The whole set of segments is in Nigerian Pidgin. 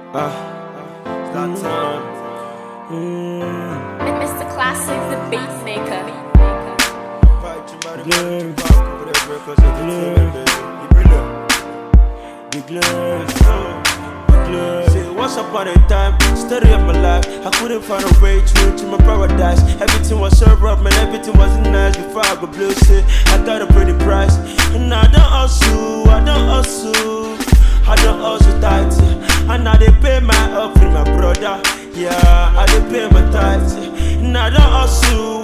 Zlatan. Mr. Classic, the beat maker. Once upon a time, story of my life, I couldn't find a way through to my paradise. Everything was so rough, man, everything wasn't nice. Before I go blue, say I got a pretty price. And I don't hustle tight. And now they pay my offering, my brother. Yeah, I dey pay my tithes. And I don't hustle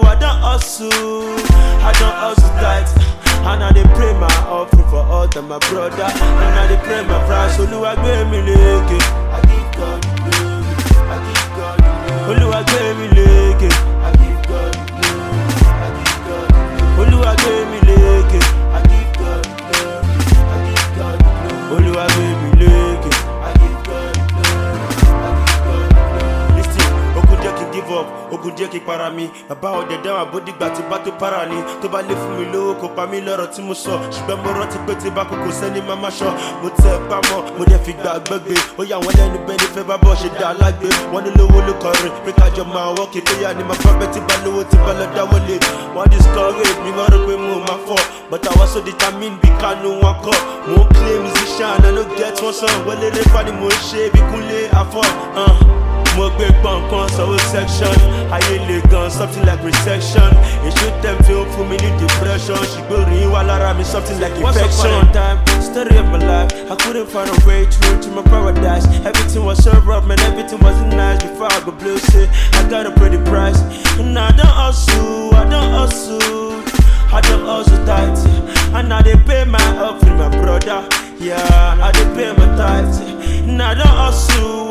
tight. And I dey pray my offering for all of my brother. And I dey pray my price. Oluwa gbe mi leke. I give God the glory. I give God the glory. Oluwa gbe mi leke. I give God the glory. I give God the glory. Oluwa gbe mi leke. I give God the glory. I give God the glory. Oluwa gbe mi leke. I give God the glory. I give God the glory. Listen, ogun jẹ́ kí n give up, ogun jẹ́ kí n para mi. Bàbá ọ̀dẹ̀ dáhùn àbódìgbà tí bá tó para ni. Tó bá lé fún mi lówó kò pa mí lọ́rọ̀ tí mo sọ. Ṣùgbọ́n mo rántí pé tí bá kókó sẹ́ni máa má ṣọ. Mo tẹ pamọ́, mo dẹ̀ fi gbà gbẹ́gbẹ́. Ó yà wọ́n lẹ́nu bẹ́ẹ̀ ni fẹ́ bá bọ̀ ṣe dá alágbé. Wọ́n ní lówó ló kọrin, pé kájọ máa wọ́ kí péyà ni máa fẹ́ tí bá lówó tí bá lọ dáwọ́lé. Wọ́n discourage mi, wọ́n rò pé mo máa fọ́. But I was so determined bí kánú wọn kọ́. Mo ń claim musician, I no get one song. Wọlé rẹ́pà ni mo ń ṣe bí Kúnlé afford. Mo gbé gbọ̀nkan sọ̀wọ́ section. Ayé le gan, something like resection. Èṣù tẹ̀m tí ó fún mi ní depression. Ṣùgbọ́n orin wà lára mi, something like infection. Once upon a time, story of my life, I couldn't find a way through to my paradise. Everything was so rough, man, everything wasn't nice. Before I go blue, say I got a pretty price. And I don't hustle tight. And now they pay my offering, my brother. Yeah, I dey pay my tithes. And I don't hustle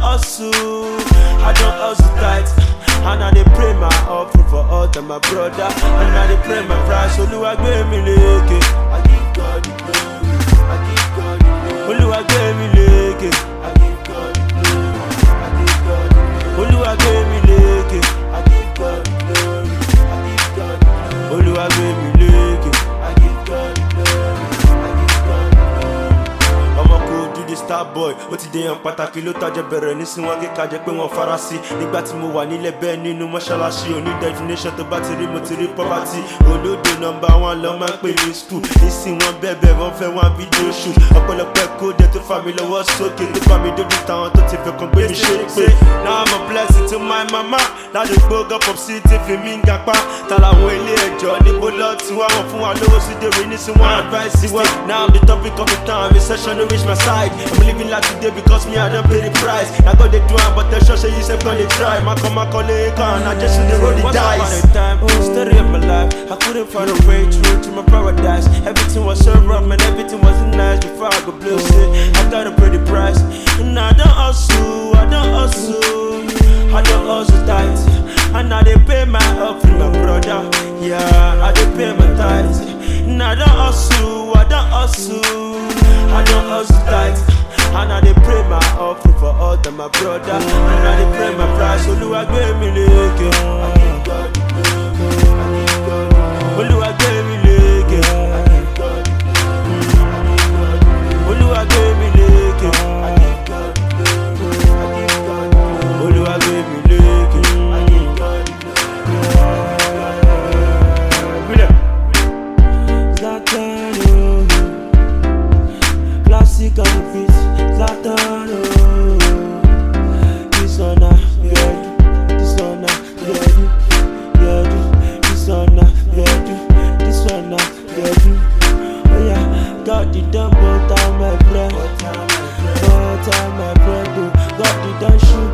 tight. And I dey pray my offering for all of my brother. And I dey pray my price. Oluwa gbe mi leke. I give God the glory. I give God the glory. Oluwa gbe mi leke. I give God the glory. I give God the glory. Oluwa gbe mi leke. I give God the glory. I give God the glory. Oluwa gbe mi leke. I give God the glory. I give God the glory. Ọmọ kò dúdú star boy, ó ti dé yan pàtàkì ló tajẹ bẹ̀rẹ̀ nísìn wọn kíkà jẹ́ pé wọ́n fara sí. Nígbà tí mo wà nílẹ̀ bẹ́ẹ̀ nínú mọ́ṣáláṣí, òní definition tó bá ti rí mo ti rí poverty. Olódo number one lọ máa ń pè ní school. Nísìn wọn bẹ̀bẹ̀ wọ́n fẹ́ wọn fídíò shoot. Ọ̀pọ̀lọpọ̀ ẹ̀kọ́ dẹ̀ tó fà mí lọ́wọ́ sókè. Tó fà mí dójú táwọn tó ti fẹ́ kan gbé mi ṣe pé. Now I'm a blessing to my mama. Ládùúgbò gọ́pọ̀ sí ti fi mí ń gapá. Ta làwọn ilé ẹjọ́ níbo lọ tí wọ́n fún wa lówó sí dèrè nísìn wọn advice wa. Now I'm the topic of the town, recession don't reach my side. I'm living like today because me I don't pay the price. I got the do but the show say you say gonna try. My come I just in the road the dice. Once upon a time, story of my life, I couldn't find a way through to my paradise. Everything was so rough, man, everything wasn't nice. Before I go blue, say I got a pretty price. And I don't hustle tight. And now they pay my offering, my brother. Yeah, I dey pay my tithes. And I don't hustle tight. And I dey pray my offering for all of my brother. And I dey pray my price. Oluwa gbe mi leke. I give God the glory. I give God the glory. Oluwa gbe mi leke. I give God the glory. I give God the glory. Oluwa gbe mi leke. I give God the glory. I give God the glory. Oluwa gbe mi leke. I give God the glory. Zlatan, classic on the beat. Zlatan, this one na good, this one na good, this one na good, this one na good. Oh yeah, got the dumb butter my bread, oh. Got the dumb shoe.